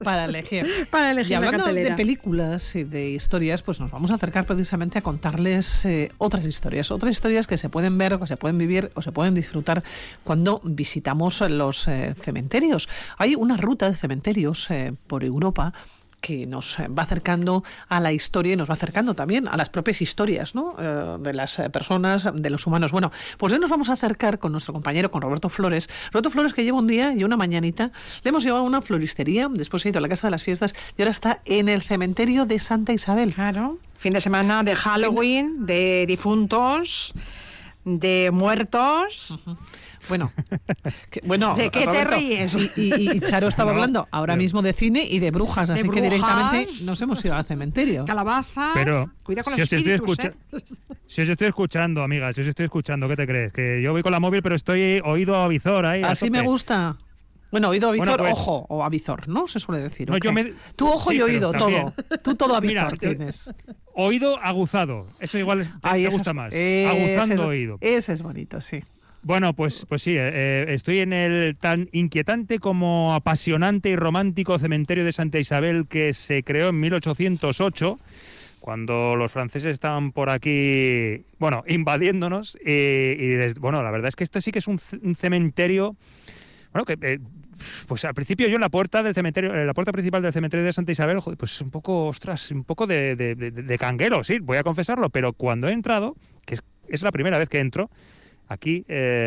para elegir. Para elegir y hablando la cartelera de películas y de historias, pues nos vamos a acercar precisamente a contarles otras historias que se pueden ver, o se pueden vivir o se pueden disfrutar cuando visitamos los cementerios. Hay una ruta de cementerios por Europa que nos va acercando a la historia y nos va acercando también a las propias historias, ¿no? De las personas, de los humanos. Bueno, pues hoy nos vamos a acercar con nuestro compañero, con Roberto Flores. Roberto Flores, que lleva un día y una mañanita, le hemos llevado a una floristería, después ha ido a la Casa de las Fiestas y ahora está en el cementerio de Santa Isabel. Claro, fin de semana de Halloween, de difuntos, de muertos. Uh-huh. Bueno, ¿de qué Roberto, te ríes? Y Charo estaba hablando ahora mismo de cine y de brujas, así que directamente nos hemos ido al cementerio. Calabazas, pero cuida con si los espíritus, Si os estoy escuchando, amiga, si os estoy escuchando, ¿qué te crees? Que yo voy con la móvil, pero estoy oído a visor ahí. Así me gusta. Bueno, oído a visor, bueno, pues, ojo, o a visor, ¿no? Se suele decir. No, Tú ojo sí, y oído, todo. Tú todo a visor. Mira, tienes. Oído aguzado. Eso igual te gusta más. Aguzando oído. Ese es bonito, sí. Bueno, pues sí, estoy en el tan inquietante como apasionante y romántico cementerio de Santa Isabel que se creó en 1808, cuando los franceses estaban por aquí, bueno, invadiéndonos. Bueno, la verdad es que esto sí que es un cementerio, bueno, que pues al principio yo en la puerta del cementerio, la puerta principal del cementerio de Santa Isabel, pues un poco de canguelo, sí, voy a confesarlo, pero cuando he entrado, que es la primera vez que entro aquí,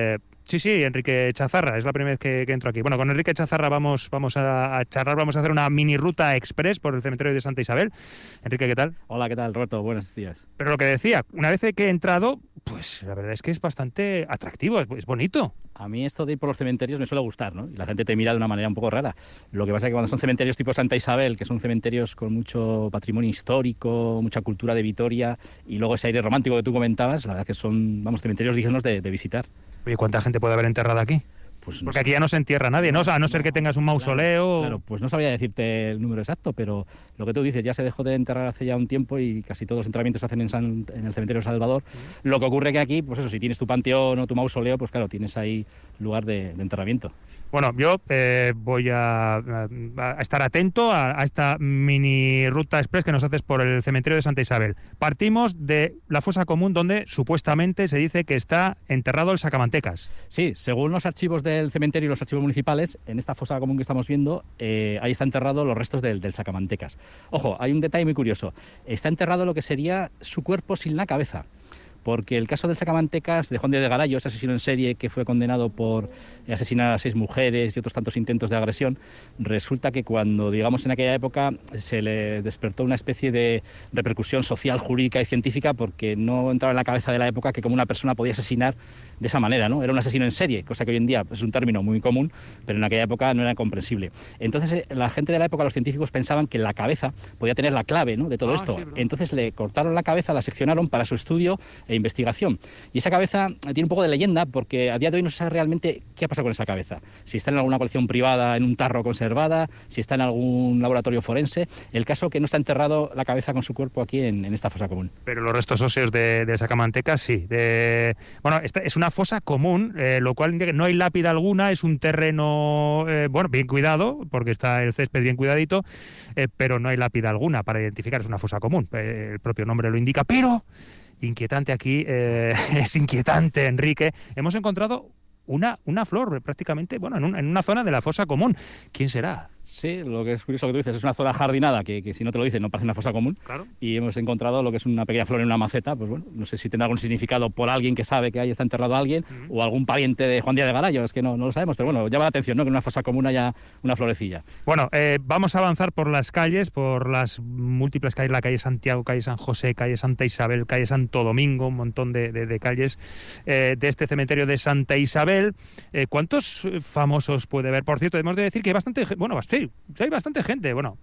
sí, Enrique Chazarra, es la primera vez que entro aquí. Bueno, con Enrique Chazarra vamos a charlar, vamos a hacer una mini ruta express por el cementerio de Santa Isabel. Enrique, ¿qué tal? Hola, ¿qué tal, Roberto? Buenos días. Pero lo que decía, una vez que he entrado, pues la verdad es que es bastante atractivo, es bonito. A mí esto de ir por los cementerios me suele gustar, ¿no? Y la gente te mira de una manera un poco rara. Lo que pasa es que cuando son cementerios tipo Santa Isabel, que son cementerios con mucho patrimonio histórico, mucha cultura de Vitoria, y luego ese aire romántico que tú comentabas, la verdad que son, cementerios dignos de visitar. Oye, ¿cuánta gente puede haber enterrada aquí? Pues porque aquí ya no se entierra nadie, ¿no? A no ser que tengas un mausoleo. Claro, pues no sabría decirte el número exacto, pero lo que tú dices, ya se dejó de enterrar hace ya un tiempo y casi todos los enterramientos se hacen en el cementerio de Salvador. Lo que ocurre que aquí, pues eso, si tienes tu panteón o tu mausoleo, pues claro, tienes ahí lugar de enterramiento. Bueno, yo voy a estar atento a esta mini ruta express que nos haces por el cementerio de Santa Isabel. Partimos de la fosa común donde supuestamente se dice que está enterrado el Sacamantecas. Sí, según los archivos del cementerio y los archivos municipales, en esta fosa común que estamos viendo, ahí está enterrado los restos del Sacamantecas. Ojo, hay un detalle muy curioso. Está enterrado lo que sería su cuerpo sin la cabeza. Porque el caso del Sacamantecas de Juan Díaz de Garayo, ese asesino en serie que fue condenado por asesinar a 6 mujeres y otros tantos intentos de agresión, resulta que cuando, digamos, en aquella época se le despertó una especie de repercusión social, jurídica y científica porque no entraba en la cabeza de la época que como una persona podía asesinar de esa manera, ¿no? Era un asesino en serie, cosa que hoy en día es un término muy común, pero en aquella época no era comprensible. Entonces la gente de la época, los científicos, pensaban que la cabeza podía tener la clave, ¿no?, de todo esto. Sí, entonces le cortaron la cabeza, la seccionaron para su estudio e investigación. Y esa cabeza tiene un poco de leyenda porque a día de hoy no se sabe realmente qué ha pasado con esa cabeza. Si está en alguna colección privada, en un tarro conservada, si está en algún laboratorio forense. El caso que no está enterrado la cabeza con su cuerpo aquí en esta fosa común. Pero los restos óseos de Sacamantecas sí. Bueno, esta es una fosa común, lo cual indica que no hay lápida alguna, es un terreno, bueno, bien cuidado, porque está el césped bien cuidadito, pero no hay lápida alguna para identificar, es una fosa común. El propio nombre lo indica, pero inquietante aquí, es inquietante, Enrique. Hemos encontrado una flor prácticamente, bueno, en una zona de la fosa común. ¿Quién será? Sí, lo que es curioso que tú dices, es una zona jardinada que si no te lo dicen no parece una fosa común. Claro. Y hemos encontrado lo que es una pequeña flor en una maceta, pues bueno, no sé si tendrá algún significado por alguien que sabe que ahí está enterrado alguien o algún pariente de Juan Díaz de Garayo, es que no lo sabemos, pero bueno, llama la atención, ¿no?, que en una fosa común haya una florecilla. Bueno, vamos a avanzar por las calles, por las múltiples calles, la calle Santiago, calle San José, calle Santa Isabel, calle Santo Domingo, un montón de calles de este cementerio de Santa Isabel. ¿Cuántos famosos puede haber? Por cierto, hemos de decir que hay bastante, bueno, sí, hay bastante gente, bueno,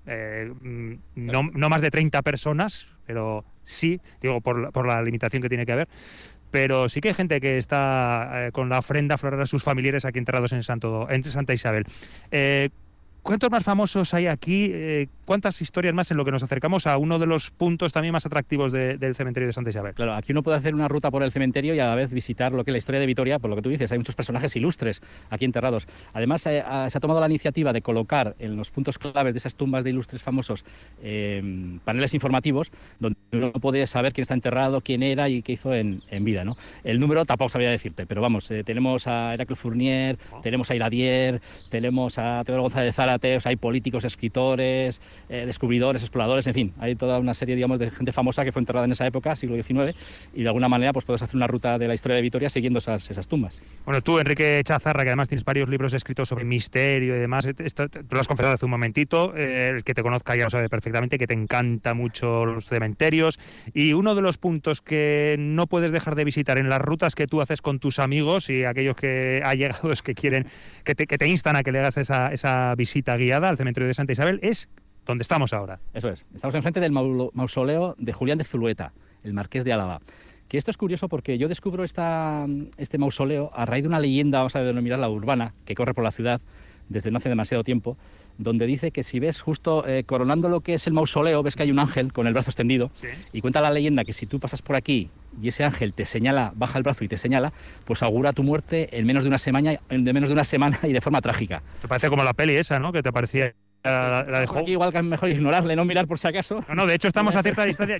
no más de 30 personas, pero sí, digo, por la limitación que tiene que haber, pero sí que hay gente que está con la ofrenda floral a sus familiares aquí enterrados en Santa Isabel. ¿Cuántos más famosos hay aquí? cuantas historias más en lo que nos acercamos a uno de los puntos también más atractivos del cementerio de Santa Isabel. Claro, aquí uno puede hacer una ruta por el cementerio y a la vez visitar lo que es la historia de Vitoria, por lo que tú dices, hay muchos personajes ilustres aquí enterrados. Además, se ha tomado la iniciativa de colocar en los puntos claves de esas tumbas de ilustres famosos paneles informativos donde uno puede saber quién está enterrado, quién era y qué hizo en vida, ¿no? El número tampoco sabría decirte, pero vamos, tenemos a Heracles Fournier, tenemos a Iradier, tenemos a Teodoro González de Zárate, o sea, hay políticos, escritores, descubridores, exploradores, en fin, hay toda una serie, digamos, de gente famosa que fue enterrada en esa época, siglo XIX, y de alguna manera pues puedes hacer una ruta de la historia de Vitoria siguiendo esas tumbas. Bueno, tú, Enrique Chazarra, que además tienes varios libros escritos sobre misterio y demás, tú lo has confesado hace un momentito, el que te conozca ya lo sabe perfectamente, que te encanta mucho los cementerios, y uno de los puntos que no puedes dejar de visitar en las rutas que tú haces con tus amigos y aquellos que allegados que quieren, que te instan a que le hagas esa visita guiada al cementerio de Santa Isabel, es donde estamos ahora. Eso es, estamos enfrente del mausoleo de Julián de Zulueta, el marqués de Álava. Que esto es curioso porque yo descubro este mausoleo a raíz de una leyenda, vamos a denominarla urbana, que corre por la ciudad desde no hace demasiado tiempo, donde dice que si ves justo coronando lo que es el mausoleo, ves que hay un ángel con el brazo extendido, ¿sí? Y cuenta la leyenda que si tú pasas por aquí y ese ángel te señala, baja el brazo y te señala, pues augura tu muerte en menos de una semana y de forma trágica. Te parece como la peli esa, ¿no? Que te parecía la de Hope. Igual que es mejor ignorarle, no mirar por si acaso. No, de hecho estamos a cierta distancia.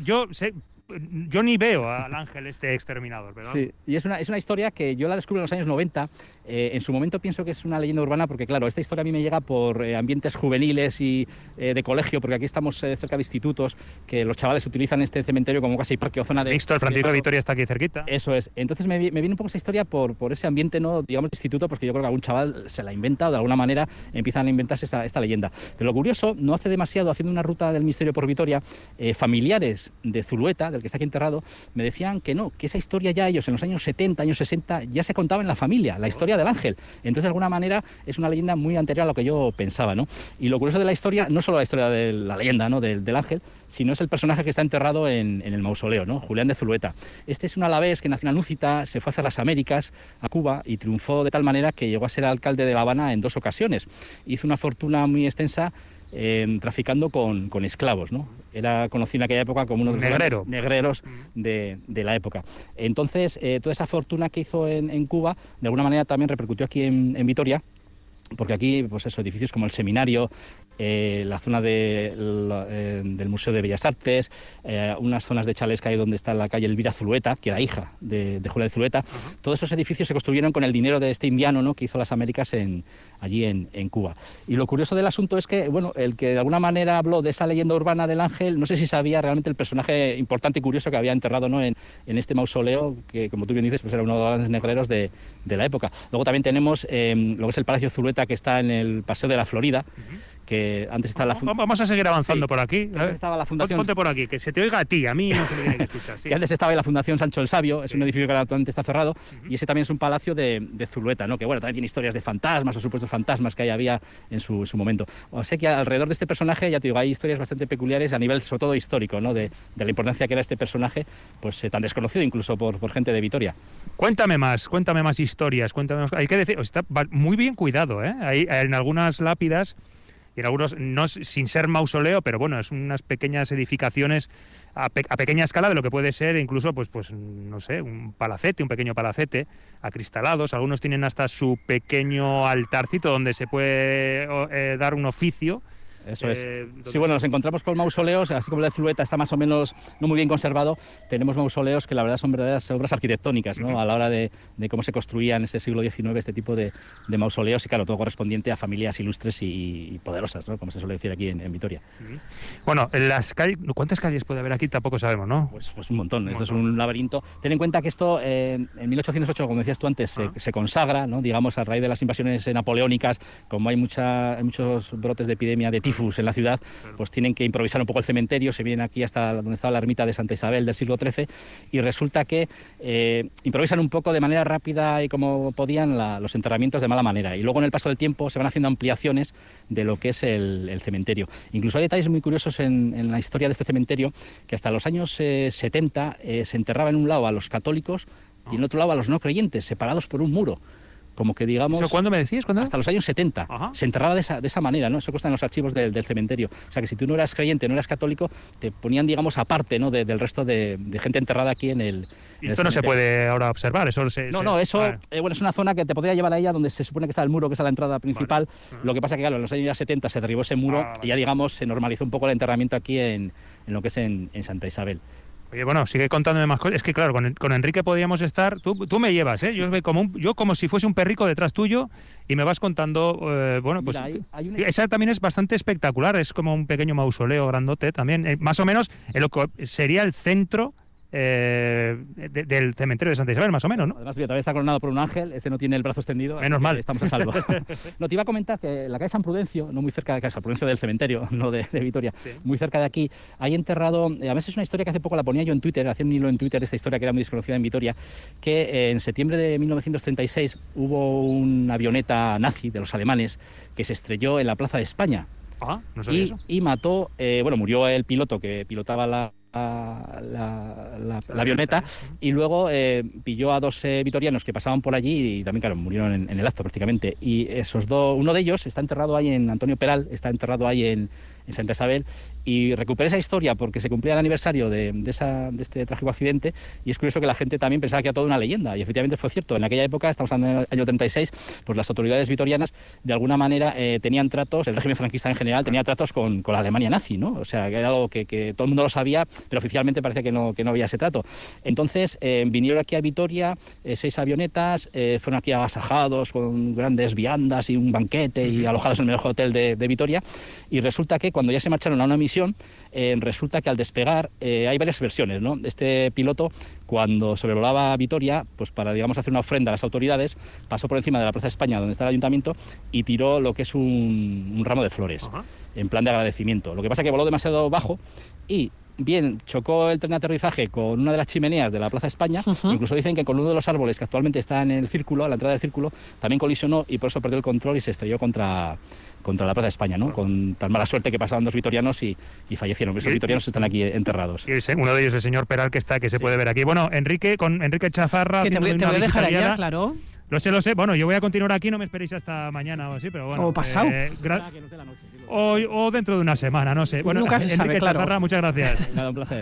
Yo ni veo al ángel exterminador, ¿verdad? Sí, y es una historia que yo la descubrí en los años 90. En su momento pienso que es una leyenda urbana porque, claro, esta historia a mí me llega por ambientes juveniles y de colegio, porque aquí estamos cerca de institutos, que los chavales utilizan este cementerio como casi parque o zona de... Mixto, el Francisco de Vitoria está aquí cerquita. Eso es. Entonces me viene un poco esa historia por ese ambiente, ¿no? Digamos, de instituto, porque yo creo que algún chaval se la inventa o de alguna manera empiezan a inventarse esta leyenda. Pero lo curioso, no hace demasiado, haciendo una ruta del misterio por Vitoria, familiares de Zulueta, del que está aquí enterrado, me decían que no, que esa historia ya ellos en los años 70, años 60, ya se contaba en la familia, la historia del ángel. Entonces, de alguna manera, es una leyenda muy anterior a lo que yo pensaba, ¿no? Y lo curioso de la historia, no solo la historia de la leyenda, ¿no? del ángel, sino es el personaje que está enterrado en el mausoleo, ¿no? Julián de Zulueta. Este es un alavés que nació en Anúcita, se fue hacia las Américas, a Cuba, y triunfó de tal manera que llegó a ser alcalde de La Habana en 2 ocasiones. Hizo una fortuna muy extensa traficando con esclavos, ¿no? Era conocido en aquella época como uno de los negreros de la época. Entonces, toda esa fortuna que hizo en Cuba, de alguna manera también repercutió aquí en Vitoria, porque aquí, pues eso, edificios como el Seminario, la zona del Museo de Bellas Artes, unas zonas de chalés que hay donde está la calle Elvira Zulueta, que era hija de Julián de Zulueta. Todos esos edificios se construyeron con el dinero de este indiano, ¿no? Que hizo las Américas allí en Cuba. Y lo curioso del asunto es que, bueno, el que de alguna manera habló de esa leyenda urbana del ángel, no sé si sabía realmente el personaje importante y curioso que había enterrado, ¿no? en este mausoleo, que como tú bien dices, pues era uno de los grandes negreros de la época. Luego también tenemos lo que es el Palacio Zulueta, que está en el Paseo de la Florida, que antes estaba Vamos a seguir avanzando por aquí. Antes estaba la fundación... Ponte por aquí, que se te oiga a ti, a mí no se me tiene que escuchar. Sí. Que antes estaba la Fundación Sancho el Sabio, es un edificio que actualmente está cerrado, y ese también es un palacio de Zulueta, ¿no? Que bueno, también tiene historias de fantasmas o supuestos fantasmas que había en su momento. O sea que alrededor de este personaje, ya te digo, hay historias bastante peculiares a nivel sobre todo histórico, ¿no? De la importancia que era este personaje, pues tan desconocido incluso por gente de Vitoria. Cuéntame más historias, hay que decir, está muy bien cuidado, ¿eh? Hay en algunas lápidas y en algunos, no sin ser mausoleo, pero bueno, es unas pequeñas edificaciones a pequeña escala de lo que puede ser incluso, pues no sé, un pequeño palacete, acristalados. Algunos tienen hasta su pequeño altarcito donde se puede dar un oficio. Eso es. Sí, bueno, nos encontramos con mausoleos, así como el de Zulueta está más o menos no muy bien conservado, tenemos mausoleos que la verdad son verdaderas obras arquitectónicas, ¿no? A la hora de cómo se construía en ese siglo XIX este tipo de mausoleos, y claro, todo correspondiente a familias ilustres y poderosas, ¿no? Como se suele decir aquí en Vitoria. Bueno, en las calles, ¿cuántas calles puede haber aquí? Tampoco sabemos, ¿no? Pues un montón. Esto es un laberinto. Ten en cuenta que esto en 1808, como decías tú antes, se consagra, ¿no? Digamos, a raíz de las invasiones napoleónicas, como hay muchos brotes de epidemia de tifus en la ciudad, pues tienen que improvisar un poco el cementerio, se vienen aquí hasta donde estaba la ermita de Santa Isabel del siglo XIII, y resulta que improvisan un poco de manera rápida y como podían los enterramientos de mala manera, y luego en el paso del tiempo se van haciendo ampliaciones de lo que es el cementerio. Incluso hay detalles muy curiosos en la historia de este cementerio, que hasta los años 70 se enterraba en un lado a los católicos y en otro lado a los no creyentes, separados por un muro. como que digamos... ¿Eso cuándo me decías? ¿Cuándo? Hasta los años 70. Ajá. Se enterraba de esa manera, ¿no? Eso consta en los archivos del cementerio. O sea, que si tú no eras creyente, no eras católico, te ponían, digamos, aparte, ¿no? Del resto de gente enterrada aquí en el... Y esto no se puede ahora observar, eso No, eso bueno, es una zona que te podría llevar a ella donde se supone que está el muro, que es la entrada principal. Vale. Lo que pasa que, claro, en los años 70 se derribó ese muro y ya, digamos, se normalizó un poco el enterramiento aquí en lo que es en Santa Isabel. Oye, bueno, sigue contándome más cosas. Es que, claro, con Enrique podríamos estar... Tú me llevas, ¿eh? Yo como si fuese un perrico detrás tuyo y me vas contando... bueno, pues... Mira, esa también es bastante espectacular. Es como un pequeño mausoleo grandote también. Más o menos en lo que sería el centro... del cementerio de Santa Isabel, más o menos, ¿no? Además, todavía está coronado por un ángel, no tiene el brazo extendido. Menos mal. Estamos a salvo. No, te iba a comentar que en la calle San Prudencio, no muy cerca de San Prudencio del cementerio, no de Vitoria, sí, muy cerca de aquí, hay enterrado, además es una historia que hace poco la ponía yo en Twitter, hacía un hilo en Twitter, esta historia que era muy desconocida en Vitoria, que en septiembre de 1936 hubo una avioneta nazi de los alemanes que se estrelló en la Plaza de España. Ah, no sabía eso. Y mató, murió el piloto que pilotaba la avioneta y luego pilló a 2 vitorianos que pasaban por allí y también, claro, murieron en el acto prácticamente. Y esos dos, uno de ellos está enterrado ahí en Antonio Peral, está enterrado ahí en Santa Isabel, y recuperé esa historia porque se cumplía el aniversario de este trágico accidente, y es curioso que la gente también pensaba que era toda una leyenda, y efectivamente fue cierto. En aquella época, estamos hablando del año 36, pues las autoridades vitorianas de alguna manera tenían tratos, el régimen franquista en general tenía tratos con la Alemania nazi, ¿no? O sea, que era algo que todo el mundo lo sabía, pero oficialmente parece que no había ese trato. Entonces vinieron aquí a Vitoria 6 avionetas, fueron aquí agasajados con grandes viandas y un banquete y alojados en el mejor hotel de Vitoria, y resulta que cuando ya se marcharon a una misión, resulta que al despegar hay varias versiones, ¿no? Este piloto, cuando sobrevolaba Vitoria, pues para, digamos, hacer una ofrenda a las autoridades, pasó por encima de la Plaza de España, donde está el ayuntamiento, y tiró lo que es un ramo de flores, en plan de agradecimiento. Lo que pasa es que voló demasiado bajo y bien, chocó el tren de aterrizaje con una de las chimeneas de la Plaza de España. Incluso dicen que con uno de los árboles que actualmente está en el círculo, a la entrada del círculo, también colisionó y por eso perdió el control y se estrelló contra la Plaza de España, ¿no? Con tan mala suerte que pasaban 2 vitorianos y fallecieron. Esos vitorianos están aquí enterrados. Y uno de ellos, el señor Peral, que se puede ver aquí. Bueno, Enrique, con Enrique Chazarra... Que te voy a dejar allá, claro. Lo sé. Bueno, yo voy a continuar aquí, no me esperéis hasta mañana o así, pero bueno. O pasado. O dentro de una semana, no sé. Bueno, nunca se sabe, Enrique claro. Chazarra, muchas gracias. Nada, un placer.